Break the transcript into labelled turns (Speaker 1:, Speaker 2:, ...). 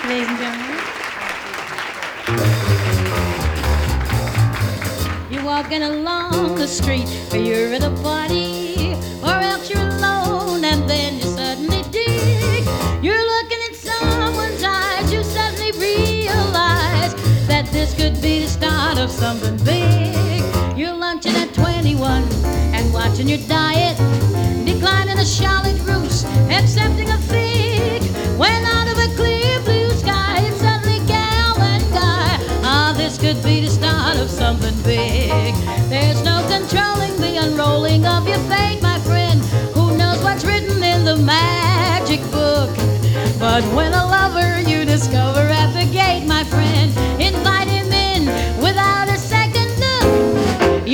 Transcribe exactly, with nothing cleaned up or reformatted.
Speaker 1: ladies and gentlemen. You're walking along the street, or you're at a party, or else you're alone, and then you suddenly dig. You're looking at someone's eyes, you suddenly realize that this could be the start of something big. You're lunching at twenty-one and watching your diet, declining a Charlotte Russe, accepting a fig. When out of a clear blue sky, it's suddenly gal and guy. Ah, this could be the start of something big. There's no controlling the unrolling of your fate, my friend. Who knows what's written in the magic book? But when